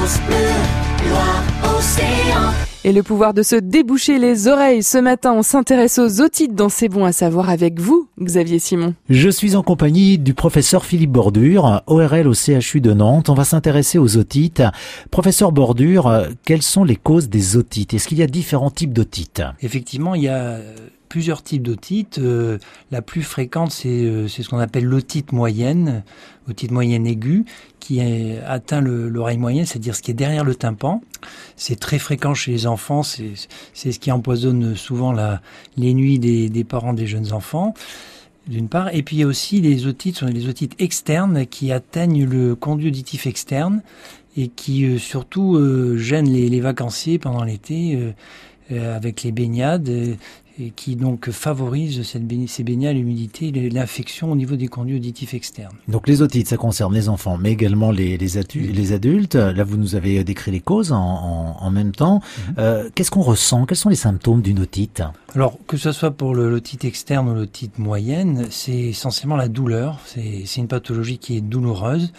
France Bleu, Loire-Océan. Et le pouvoir de se déboucher les oreilles. Ce matin, on s'intéresse aux otites dans C'est bon à savoir avec vous, Xavier Simon. Je suis en compagnie du professeur Philippe Bordure, ORL au CHU de Nantes. On va s'intéresser aux otites. Professeur Bordure, quelles sont les causes des otites? Est-ce qu'il y a différents types d'otites? Effectivement, il y a plusieurs types d'otites. La plus fréquente, c'est ce qu'on appelle l'otite moyenne aiguë, qui atteint l'oreille moyenne, c'est-à-dire ce qui est derrière le tympan. C'est très fréquent chez les enfants, c'est ce qui empoisonne souvent les nuits des parents des jeunes enfants, d'une part. Et puis il y a aussi les otites, sont les otites externes qui atteignent le conduit auditif externe et qui surtout gênent les vacanciers pendant l'été avec les baignades. Et qui donc favorise ces baignades, l'humidité, l'infection au niveau des conduits auditifs externes. Donc les otites, ça concerne les enfants, mais également les adultes. Là, vous nous avez décrit les causes en même temps. Qu'est-ce qu'on ressent? Quels sont les symptômes d'une otite? Alors, que ce soit pour l'otite externe ou l'otite moyenne, c'est essentiellement la douleur. C'est une pathologie qui est douloureuse.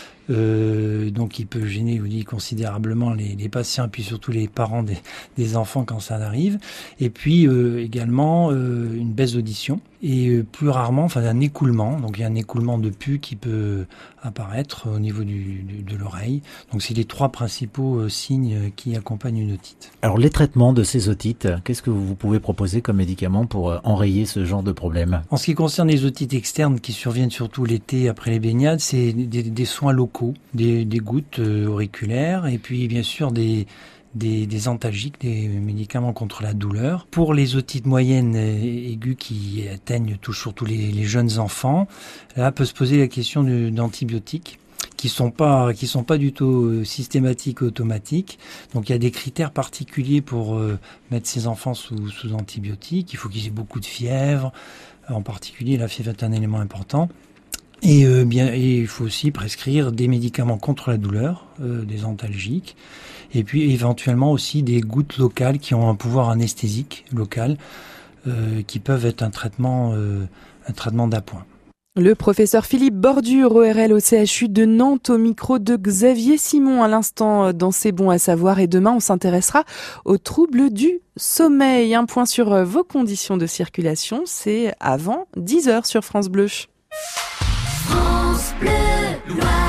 Donc il peut gêner considérablement les patients et puis surtout les parents des enfants quand ça arrive, et puis également une baisse d'audition et plus rarement un écoulement. Donc il y a un écoulement de pus qui peut apparaître au niveau de l'oreille. Donc c'est les trois principaux signes qui accompagnent une otite. Alors les traitements de ces otites, qu'est-ce que vous pouvez proposer comme médicament pour enrayer ce genre de problème? En ce qui concerne les otites externes qui surviennent surtout l'été après les baignades, c'est des soins locaux, des gouttes auriculaires et puis bien sûr des antalgiques, des médicaments contre la douleur. Pour les otites moyennes aiguës qui atteignent surtout les jeunes enfants, là peut se poser la question d'antibiotiques qui sont pas du tout systématiques ou automatiques. Donc il y a des critères particuliers pour mettre ces enfants sous antibiotiques. Il faut qu'ils aient beaucoup de fièvre, en particulier la fièvre est un élément important. Et il faut aussi prescrire des médicaments contre la douleur, des antalgiques, et puis éventuellement aussi des gouttes locales qui ont un pouvoir anesthésique local, qui peuvent être un traitement d'appoint. Le professeur Philippe Bordure, ORL au CHU de Nantes, au micro de Xavier Simon à l'instant dans C'est bon à savoir. Et demain, on s'intéressera aux troubles du sommeil. Un point sur vos conditions de circulation, c'est avant 10h sur France Bleu. France Bleu, Loire.